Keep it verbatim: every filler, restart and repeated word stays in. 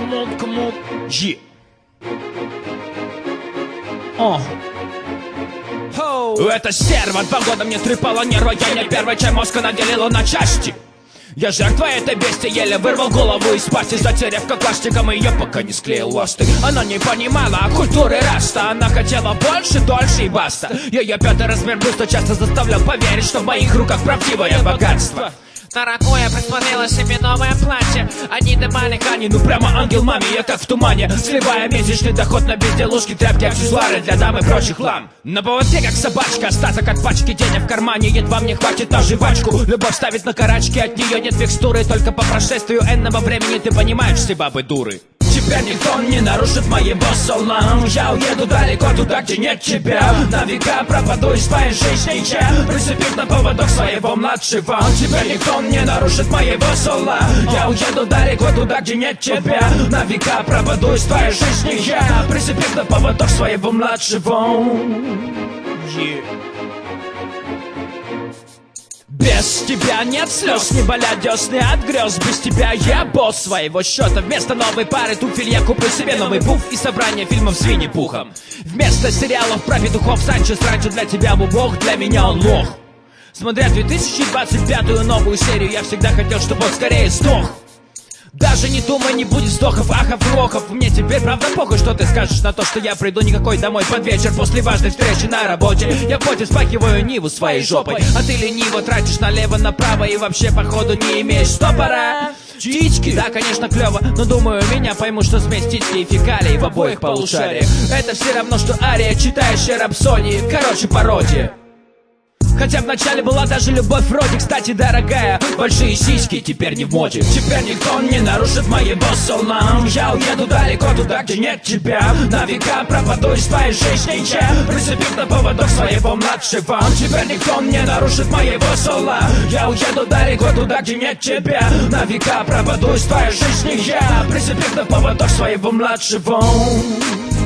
come on, come on. Yeah. О. Это стерва, два года мне трепала нервы. Я не первый, чей мозг она делила на части. Я жертва этой бести, еле вырвал голову из пасти, затеряв как пластиком ее, пока не склеил ласты. Она не понимала культуры раста, она хотела больше, дольше и баста. Ее пятый размер бюста часто заставлял поверить, что в моих руках правдивое богатство. На раку я присмотрела себе новое платье. Они давали Кани, ну прямо ангел маме, я как в тумане, сливая месячный доход на безделушки, тряпки, аксессуары для дам и прочий хлам. На поводке как собачка, остаток от пачки, денег в кармане, едва мне хватит на жвачку. Любовь ставит на карачки, от нее нет микстуры, только по прошествию энного времени ты понимаешь, все бабы дуры. Теперь никто не нарушит моего салона. Я уеду далеко туда, где нет тебя. На века пропаду из твоей жизни я, прицепив на поводок своего младшего. Теперь никто не нарушит моего соло. Я уеду далеко туда, где нет тебя. На века пропаду из твоей жизни я, прицепив на поводок своего младшего. Yeah. Без тебя нет слез, не болят десны от грез. Без тебя я босс своего счета. Вместо новой пары туфель я куплю себе новый пуф и собрание фильмов с Винни-Пухом. Вместо сериалов про петухов Санчес раньше для тебя был бог, для меня он лох. Смотря две тысячи двадцать пятую новую серию, я всегда хотел, чтобы он скорее сдох. Даже не думай, не будет вздохов, ахов и охов. Мне теперь правда похуй, что ты скажешь на то, что я приду никакой домой под вечер после важной встречи на работе. Я в поте спахиваю Ниву своей жопой, а ты лениво тратишь налево-направо и вообще походу не имеешь стопора. Птички? Да, конечно, клево, но думаю, меня поймут, что смесь птички и фекалий в обоих полушариях. Это все равно, что ария, читающая рапсодии. Короче, пародия. Хотя вначале была даже любовь вроде, кстати, дорогая. Большие сиськи теперь не в моде. Теперь никто не нарушит моего солна. Я уеду далеко туда, где нет тебя. На века пропаду из твоей жизни я, прицепив на поводок своего младшего. Теперь никто не нарушит моего соло. Я уеду далеко туда, где нет тебя. На века пропаду из твоей жизни я, прицепив на поводок своего младшего.